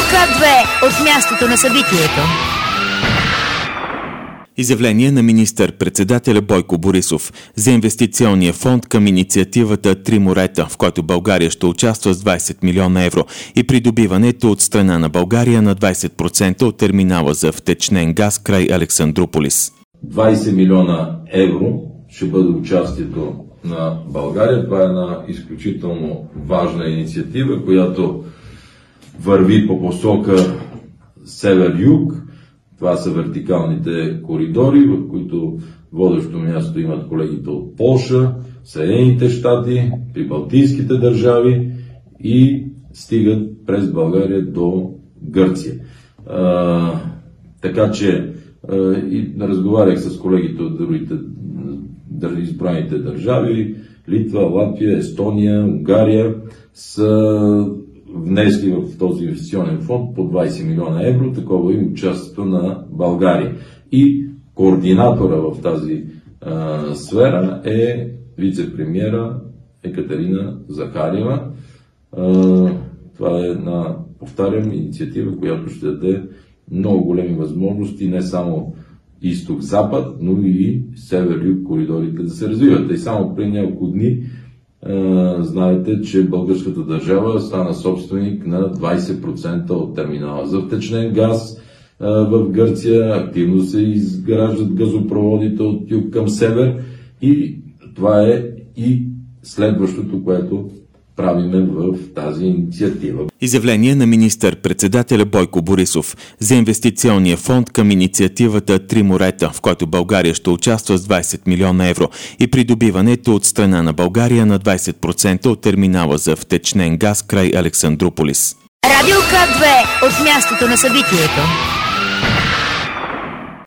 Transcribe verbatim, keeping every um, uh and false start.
К две от мястото на събитието. Изявление на министър-председателя Бойко Борисов за инвестиционния фонд към инициативата Три морета, в който България ще участва с двайсет милиона евро, и придобиването от страна на България на двайсет процента от терминала за втечнен газ край Александруполис. двайсет милиона евро ще бъде участието на България. Това е една изключително важна инициатива, която върви по посока север-юг. Това са вертикалните коридори, в които водещо място имат колегите от Полша, Съединените щати, прибалтийските държави и стигат през България до Гърция. А, така че а, и разговарях с колегите от другите избраните държави, Литва, Латвия, Естония, Унгария, са внесли в този инвестиционен фонд по двайсет милиона евро, такова и участието на България. И координатора в тази а, сфера е вице-премиера Екатерина Захариева. А, това е една, повтарям, инициатива, която ще даде много големи възможности, не само изток-запад, но и север-юг коридорите да се развиват. И само при няколко дни Uh, знаете, че българската държава стана собственик на двайсет процента от терминала за втечнен газ uh, в Гърция. Активно се изграждат газопроводите от юг към север и това е и следващото, което правиме в тази инициатива. Изявление на министър-председателя Бойко Борисов за инвестиционния фонд към инициативата Три морета, в който България ще участва с двайсет милиона евро, и придобиването от страна на България на двайсет процента от терминала за втечнен газ край Александруполис. Радио К две от мястото на събитието.